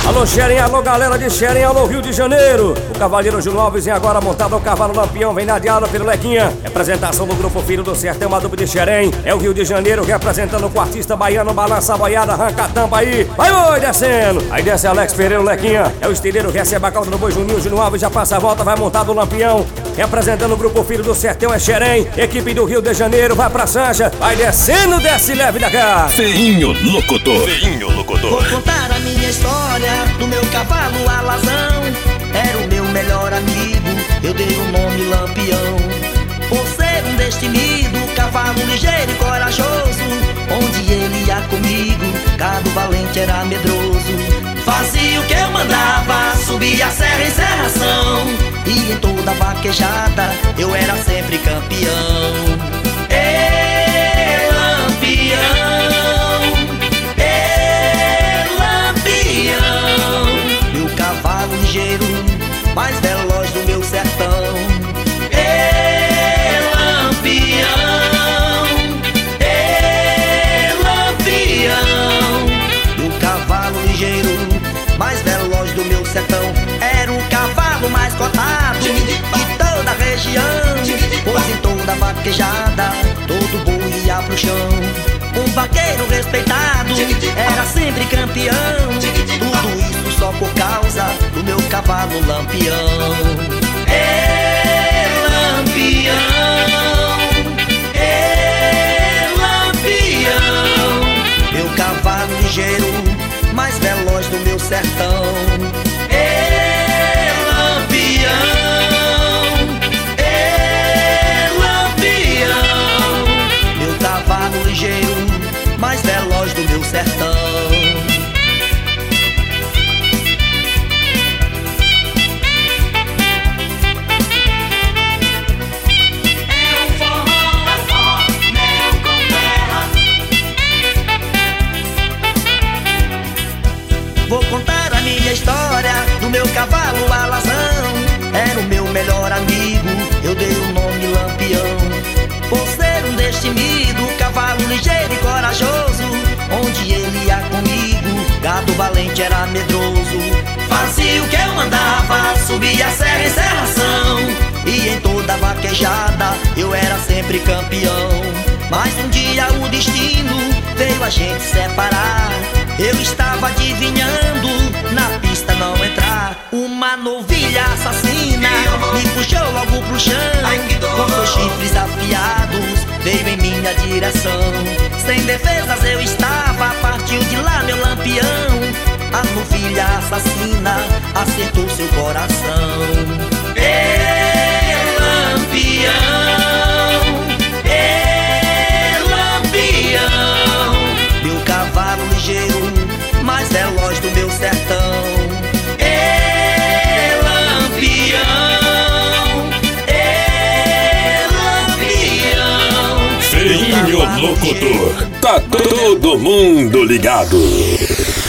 Alô Xerém, alô galera de Xerém, alô Rio de Janeiro. O Cavaleiro Júnior Alves vem agora montado ao cavalo Lampião, vem nadiado pelo Lequinha. Representação do Grupo Filho do Sertão, a dupla de Xerém. É o Rio de Janeiro representando o artista baiano, balança a boiada, arranca a tampa aí. Vai oi descendo. Aí desce Alex Pereira, o Lequinha. É o estileiro, recebe a cauda do boi Juninho. Júnior Alves já passa a volta, vai montado o Lampião. Representando o Grupo Filho do Sertão é Xerém. Equipe do Rio de Janeiro vai pra Sancha. Vai descendo, desce leve da cá. Feinho Locutor. Feinho Locutor. Vou contar a minha história do meu cavalo alazão. Era o meu melhor amigo, eu dei o nome Lampião. Por ser um destemido, cavalo ligeiro e corajoso, onde ele ia comigo, gado valente era medroso. Fazia o que eu mandava, subia a serra em serração, e em toda vaquejada eu era sempre campeão. Mais veloz do meu sertão. Lampião, Lampião. O cavalo ligeiro, mais veloz do meu sertão. Era o cavalo mais cotado de toda a região, pois em toda vaquejada todo boi ia pro chão. Um vaqueiro respeitado era sempre campeão. Tudo isso só por causa do meu cavalo Lampião. Lampião, Lampião. Meu cavalo ligeiro, mais veloz do meu sertão. Lampião, Lampião. Meu cavalo ligeiro, mais veloz do meu sertão. Vou contar a minha história do meu cavalo alazão. Era o meu melhor amigo, eu dei o nome Lampião. Por ser um destemido, cavalo ligeiro e corajoso, onde ele ia comigo, gado valente era medroso. Fazia o que eu mandava, subia a serra em serração, e em toda vaquejada eu era sempre campeão. Mas um dia o destino veio a gente separar. Eu estava adivinhando, na pista não entrar. Uma novilha assassina me puxou logo pro chão, com seus chifres afiados veio em minha direção. Sem defesas eu estava, partiu de lá meu Lampião. A novilha assassina acertou seu coração. Lampião, Lampião. Meu cavalo ligeiro, mais veloz do meu sertão. Lampião, Lampião. Feinho Locutor. Tá todo mundo ligado.